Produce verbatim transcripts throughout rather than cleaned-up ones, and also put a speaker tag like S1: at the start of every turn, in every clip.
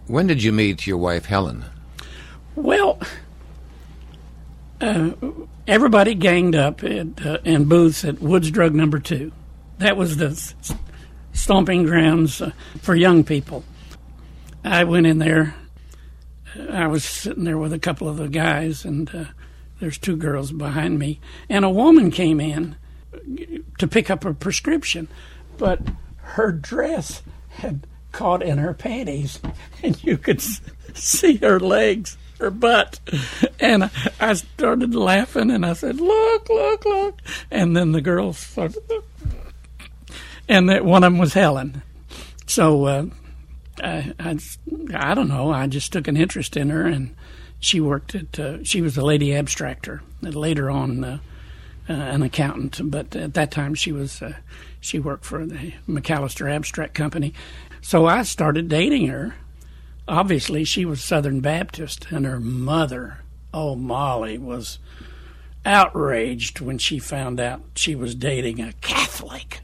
S1: When did you meet your wife, Helen?
S2: Well, uh, everybody ganged up at, uh, in booths at Woods Drug Number Two. That was the s- stomping grounds uh, for young people. I went in there. I was sitting there with a couple of the guys, and uh, there's two girls behind me. And a woman came in to pick up a prescription, but her dress had caught in her panties, and you could see her legs, her butt. And I started laughing, and I said, "Look, look, look!" And then the girls started, and that one of them was Helen. So uh, I, I, I don't know. I just took an interest in her, and she worked at. Uh, she was a lady abstractor. And later on, uh, uh, an accountant, but at that time she was. Uh, she worked for the McAllister Abstract Company. So I started dating her. Obviously, she was Southern Baptist, and her mother, oh, Molly, was outraged when she found out she was dating a Catholic.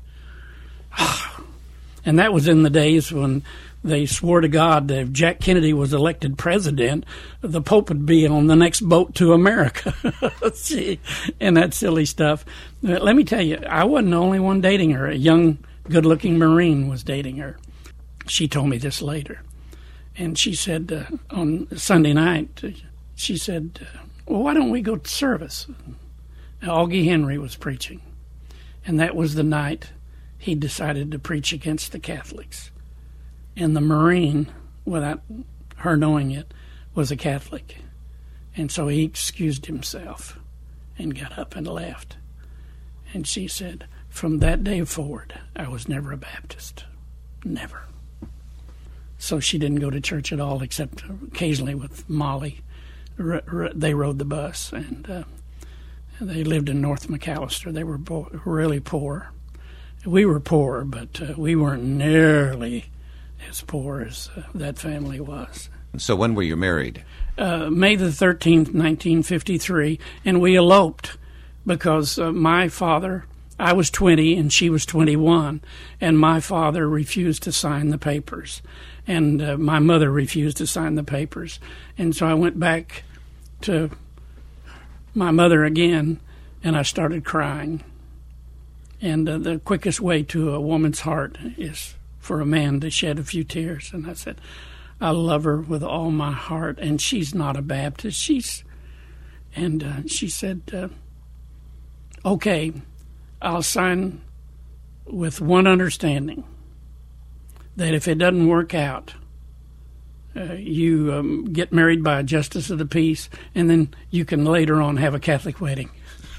S2: And that was in the days when they swore to God that if Jack Kennedy was elected president, the Pope would be on the next boat to America. See, and that silly stuff. Let me tell you, I wasn't the only one dating her. A young, good-looking Marine was dating her. She told me this later. And she said uh, on Sunday night, uh, she said, uh, well, why don't we go to service? Augie Henry was preaching. And that was the night he decided to preach against the Catholics. And the Marine, without her knowing it, was a Catholic. And so he excused himself and got up and left. And she said, from that day forward, I was never a Baptist. Never. So she didn't go to church at all, except occasionally with Molly. R- r- they rode the bus, and uh, they lived in North McAllister. They were bo- really poor. We were poor, but uh, we weren't nearly as poor as uh, that family was.
S1: So when were you married?
S2: Uh, May the thirteenth, nineteen fifty-three, and we eloped because uh, my father, I was twenty and she was twenty-one, and my father refused to sign the papers. And uh, my mother refused to sign the papers. And so I went back to my mother again, and I started crying. And uh, the quickest way to a woman's heart is for a man to shed a few tears. And I said, I love her with all my heart, and she's not a Baptist. She's, and uh, she said, uh, okay, I'll sign with one understanding, that if it doesn't work out, uh, you um, get married by a justice of the peace, and then you can later on have a Catholic wedding.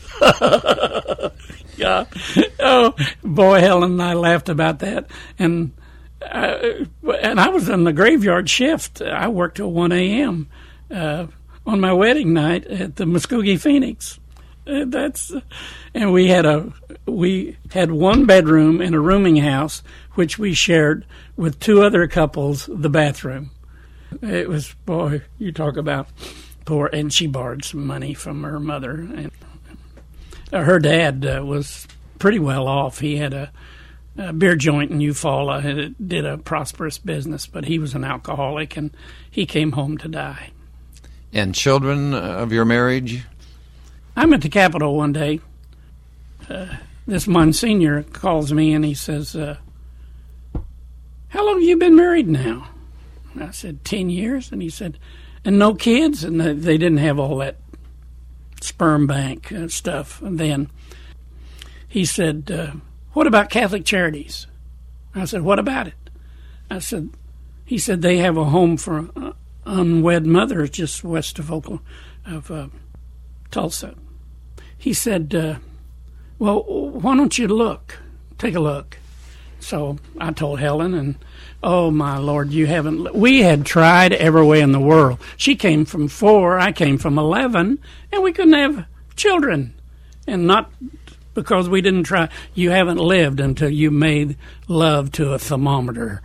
S2: Yeah. Oh, boy, Helen and I laughed about that. And uh, and I was on the graveyard shift. I worked till one a.m. Uh, on my wedding night at the Muskogee Phoenix. Uh, that's and we had a we had one bedroom in a rooming house, which we shared with two other couples, the bathroom. It was, boy, you talk about poor. And she borrowed some money from her mother. And uh, her dad uh, was pretty well off. He had a, a beer joint in Eufaula and it did a prosperous business, but he was an alcoholic, and he came home to die.
S1: And children of your marriage?
S2: I'm at the Capitol one day. Uh, this Monsignor calls me and he says, uh, how long have you been married now? And I said, ten years. And he said, and no kids? And they didn't have all that sperm bank uh, stuff. And then he said, uh, what about Catholic Charities? I said, what about it? I said, he said, they have a home for uh, unwed mothers just west of Oklahoma, of uh, Tulsa. He said, uh, well, why don't you look? Take a look. So I told Helen, and oh, my Lord, you haven't... We had tried every way in the world. She came from four, I came from eleven, and we couldn't have children. And not because we didn't try. You haven't lived until you made love to a thermometer.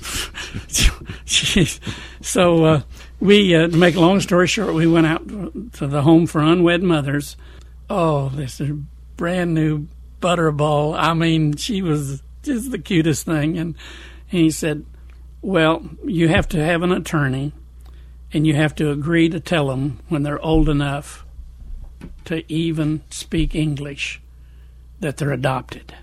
S2: So uh, we, uh, to make a long story short, we went out to the home for unwed mothers. Oh, this is a brand new butterball. I mean, she was just the cutest thing. And he said, Well, you have to have an attorney, and you have to agree to tell them when they're old enough to even speak English that they're adopted.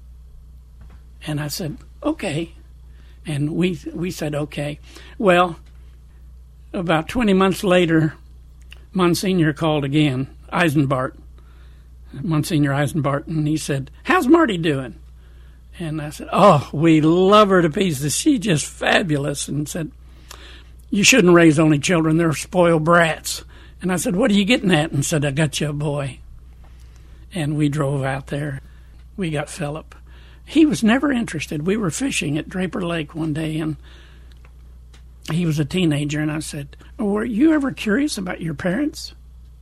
S2: And I said, okay. And we we said, okay. Well, about twenty months later, Monsignor called again, Eisenbart, Monsignor Eisenbart, and he said, how's Marty doing? And I said, oh, we love her to pieces. She's just fabulous. And said, you shouldn't raise only children. They're spoiled brats. And I said, what are you getting at? And said, I got you a boy. And we drove out there. We got Philip. He was never interested. We were fishing at Draper Lake one day, and he was a teenager, and I said, oh, were you ever curious about your parents?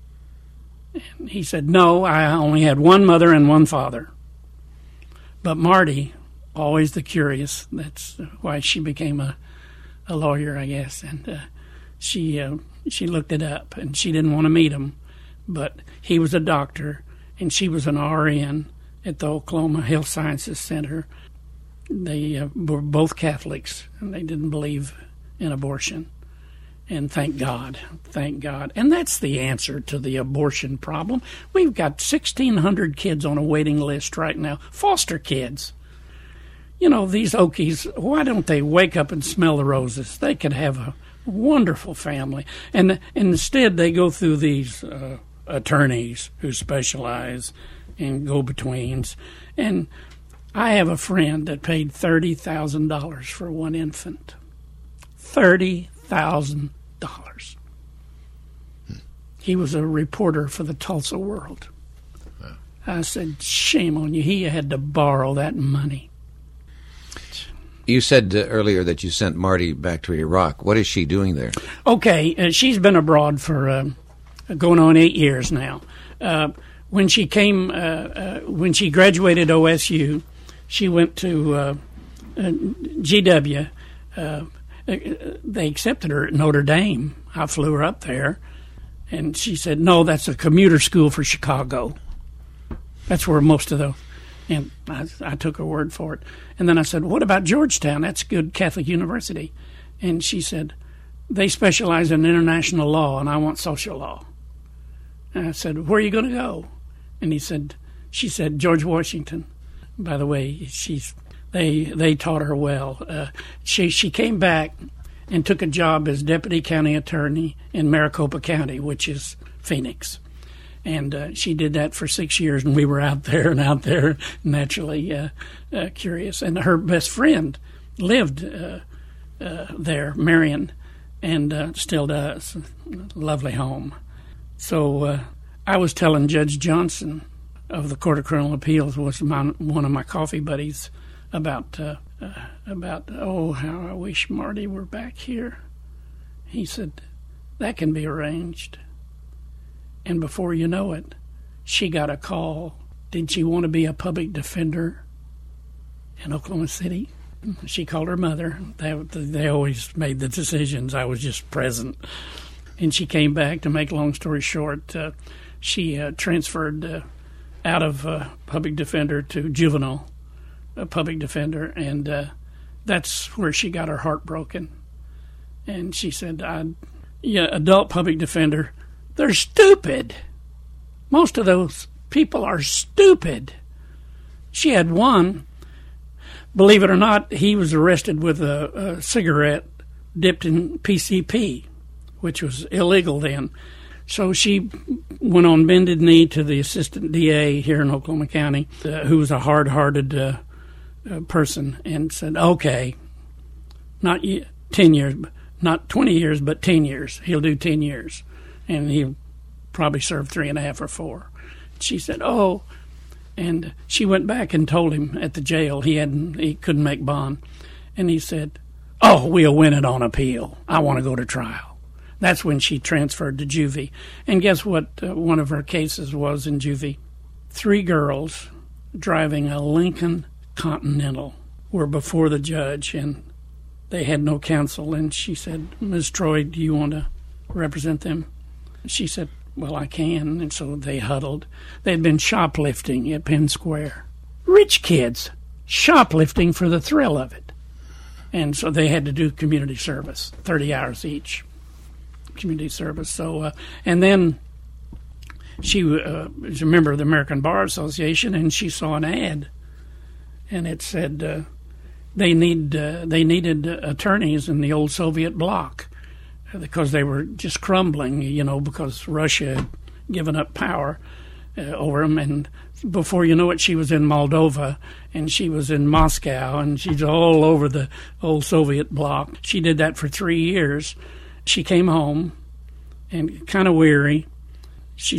S2: And he said, no, I only had one mother and one father. But Marty, always the curious. That's why she became a, a lawyer, I guess. And uh, she uh, she looked it up, and she didn't want to meet him. But he was a doctor, and she was an R N at the Oklahoma Health Sciences Center. They uh, were both Catholics, and they didn't believe in abortion. And thank God, thank God. And that's the answer to the abortion problem. We've got sixteen hundred kids on a waiting list right now, foster kids. You know, these Okies, why don't they wake up and smell the roses? They could have a wonderful family. And, and instead they go through these uh, attorneys who specialize in go-betweens. And I have a friend that paid thirty thousand dollars for one infant. thirty thousand dollars. Hmm. He was a reporter for the Tulsa World. Wow. I said, shame on you. He had to borrow that money.
S1: You said uh, earlier that you sent Marty back to Iraq. What is she doing there? Okay,
S2: uh, she's been abroad for uh, going on eight years now. Uh, when she came, uh, uh, when she graduated O S U, she went to uh, uh, G W. Uh, they accepted her at Notre Dame. I flew her up there, and she said, no, that's a commuter school for Chicago. That's where most of the, and I, I took her word for it. And then I said, what about Georgetown? That's a good Catholic university. And she said, they specialize in international law, and I want social law. And I said, where are you going to go? And he said, she said, George Washington. By the way, she's they they taught her well. Uh, she she came back and took a job as deputy county attorney in Maricopa County, which is Phoenix. And uh, she did that for six years, and we were out there and out there, naturally uh, uh, curious. And her best friend lived uh, uh, there, Marion, and uh, still does. Lovely home. So uh, I was telling Judge Johnson of the Court of Criminal Appeals, was my, one of my coffee buddies, about uh, uh, about oh, how I wish Marty were back here. He said, that can be arranged. And before you know it, she got a call. Did she want to be a public defender in Oklahoma City? She called her mother. They, they always made the decisions. I was just present. And she came back. To make a long story short, uh, she uh, transferred uh, out of uh, public defender to juvenile uh, public defender, and uh, that's where she got her heart broken. And she said, I, yeah, adult public defender, they're stupid. Most of those people are stupid. She had one, believe it or not, he was arrested with a, a cigarette dipped in P C P, which was illegal then. So she went on bended knee to the assistant D A here in Oklahoma County, uh, who was a hard-hearted uh, uh, person, and said, okay, not y- ten years, not twenty years, but ten years. He'll do ten years. And he'll probably serve three and a half or four. She said, oh, and she went back and told him at the jail he hadn't, he couldn't make bond. And he said, oh, we'll win it on appeal. I want to go to trial. That's when she transferred to juvie. And guess what uh, one of her cases was in juvie? Three girls driving a Lincoln Continental were before the judge, and they had no counsel. And she said, Miz Troy, do you want to represent them? She said, well, I can. And so they huddled. They'd been shoplifting at Penn Square. Rich kids shoplifting for the thrill of it. And so they had to do community service, thirty hours each, community service. So, uh, and then she uh, was a member of the American Bar Association, and she saw an ad, and it said uh, they need uh, they needed attorneys in the old Soviet bloc because they were just crumbling, you know, because Russia had given up power uh, over them. And before you know it, she was in Moldova, and she was in Moscow, and she's all over the old Soviet bloc. She did that for three years. She came home, and kind of weary, she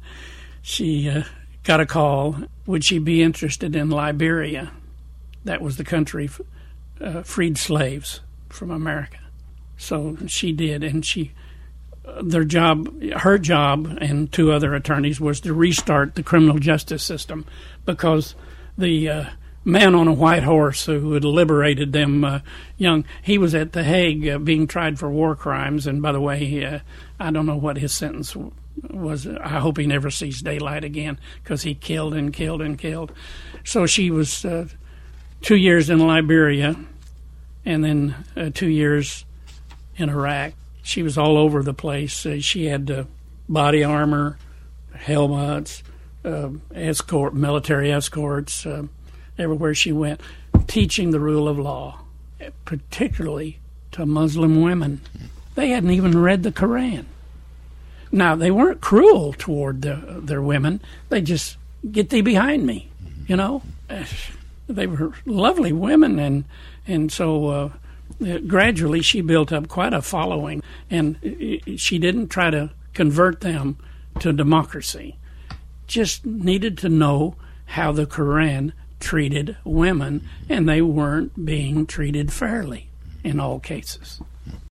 S2: she uh, got a call. Would she be interested in Liberia? That was the country uh, freed slaves from America. So she did, and she their job, her job, and two other attorneys was to restart the criminal justice system because the uh, man on a white horse who had liberated them uh, young, he was at The Hague uh, being tried for war crimes. And by the way, uh, I don't know what his sentence was. I hope he never sees daylight again because he killed and killed and killed. So she was uh, two years in Liberia and then uh, two years in Iraq. She was all over the place. Uh, she had uh, body armor, helmets, uh, escort, military escorts, uh, everywhere she went, teaching the rule of law, particularly to Muslim women. They hadn't even read the Quran. Now, they weren't cruel toward the, their women. They just, get thee behind me, you know. They were lovely women, and, and so... Uh, Uh, gradually, she built up quite a following, and she didn't try to convert them to democracy. Just needed to know how the Quran treated women, and they weren't being treated fairly in all cases.